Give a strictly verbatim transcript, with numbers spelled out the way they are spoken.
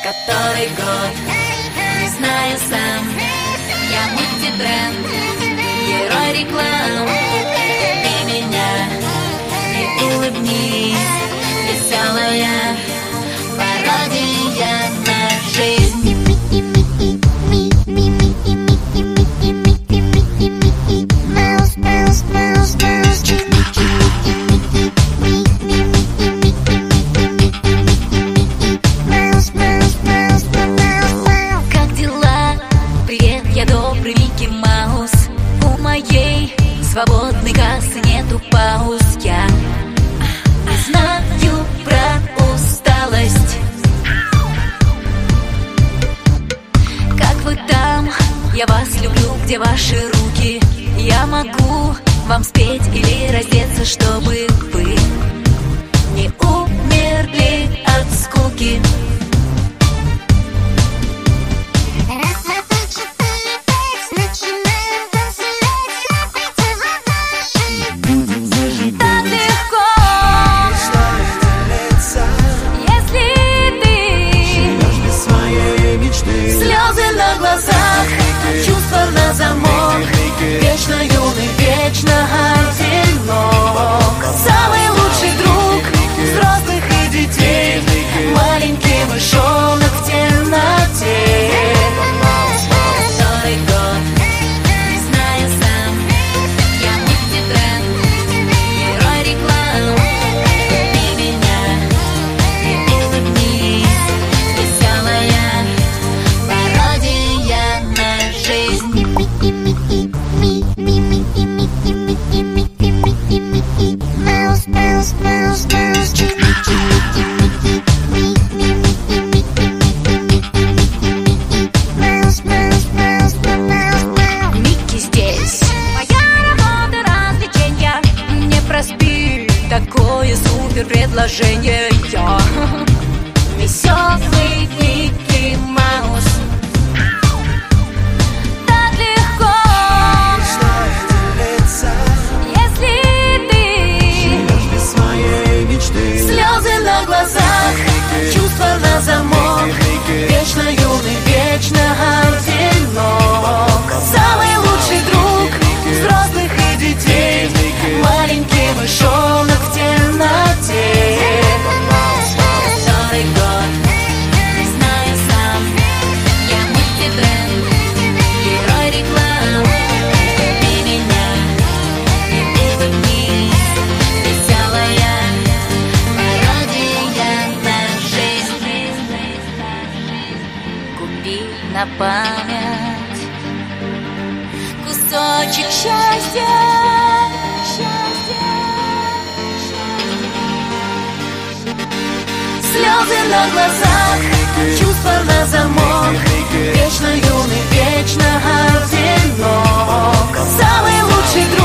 Который год, не знаю сам, я мультибренд, герой реклам. Ты меня и улыбнись, веселая пародия на жизнь. Свободной кассы нету пауз. Я знаю про усталость. Как вы там? Я вас люблю, где ваши руки? Я могу вам спеть или раздеться, чтобы вы не умерли от скуки. Чувства на замок, вечно юный, вечно одинок. Самый лучший друг взрослых и детей, маленький мышонок в темноте. Который год, не знаю сам, я мультибренд, герой реклам. Ты меня и улыбнись, веселая пародия на жизнь. Микки здесь, моя работа, развлечения. Не проспи такое супер предложение. Я веселый Микки Маус. Чувства на замок, вечно юный, вечно одинок. Самый лучший друг взрослых и детей, маленький мышонок в темноте. Который год, не знаю сам, я мультибренд, герой реклам. Ты меня и улыбнись, веселая пародия на жизнь. Купи на память кусочек счастья, счастья, счастья. Слезы на глазах, чувства на замок, вечно юный, вечно одинок. Самый лучший друг